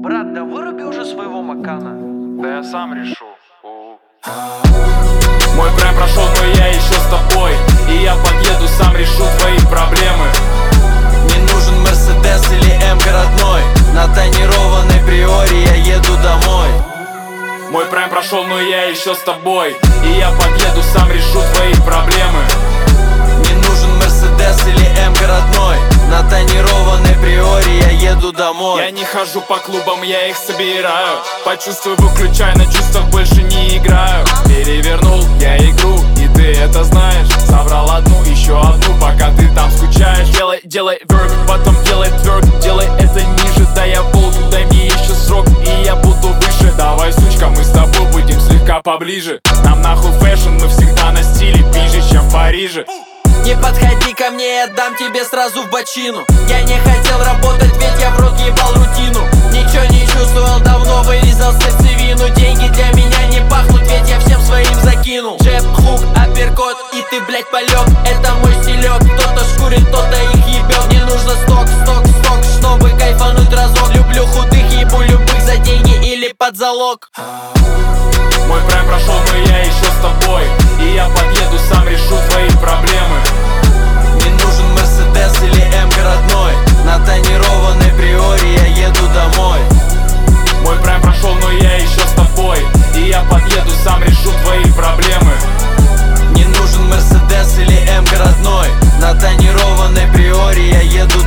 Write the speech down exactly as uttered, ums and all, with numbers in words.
Брат, да выруби уже своего макана. Да я сам решу. Мой прайм прошел, но я еще с тобой. И я подъеду, сам решу твои проблемы. Не нужен Мерседес или М-ка родной. На тонированной приоре я еду домой. Мой прайм прошел, но я еще с тобой. И я подъеду, сам решу твои проблемы. Не нужен Мерседес или М-ка родной. На тонированной приоре я еду домой. Я не хожу по клубам, я их собираю. Почувствуй, выключай, на чувствах больше не играю. Перевернул я игру, и ты это знаешь. Собрал одну, еще одну, пока ты там скучаешь. Делай, делай верк, потом делай тверк. Делай это ниже, да я волк, дай мне еще срок, и я буду выше. Давай, сучка, мы с тобой будем слегка поближе. Нам нахуй фэшн, мы всегда на стиле пиже, чем в Париже. Не подходи ко мне, я дам тебе сразу в бочину. Я не хотел работать, ведь я в рот ебал рутину. Ничего не чувствовал давно, вырезал сердцевину. Деньги для меня не пахнут, ведь я всем своим закинул. Джеб, хук, апперкот, и ты, блять, полег. Это мой стилек, кто-то шкурит, кто-то их ебет. Мне нужно сток, сток, сток, чтобы кайфануть разок. Люблю худых, ебу любых за деньги или под залог. Мой прайм прошел, но я еще с тобой. И я подъеду, сам решу твои проблемы. Не нужен Мерседес или М-ка родной. На тонированной приоре я еду домой. Мой прайм прошел, но я еще с тобой. И я подъеду, сам решу твои проблемы. Не нужен Мерседес или М-ка родной. На тонированной приоре я еду